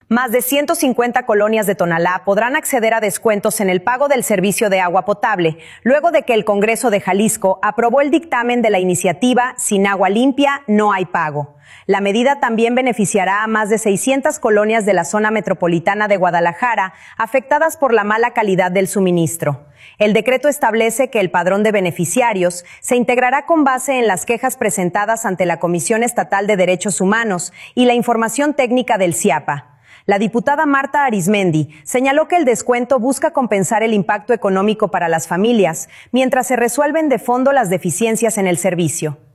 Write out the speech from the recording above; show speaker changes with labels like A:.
A: Más de 150 colonias de Tonalá podrán acceder a descuentos en el pago del servicio de agua potable, luego de que el Congreso de Jalisco aprobó el dictamen de la iniciativa Sin agua limpia, no hay pago. La medida también beneficiará a más de 600 colonias de la zona metropolitana de Guadalajara, afectadas por la mala calidad del suministro. El decreto establece que el padrón de beneficiarios se integrará con base en las quejas presentadas ante la Comisión Estatal de Derechos Humanos y la información técnica del CIAPA. La diputada Marta Arismendi señaló que el descuento busca compensar el impacto económico para las familias, mientras se resuelven de fondo las deficiencias en el servicio.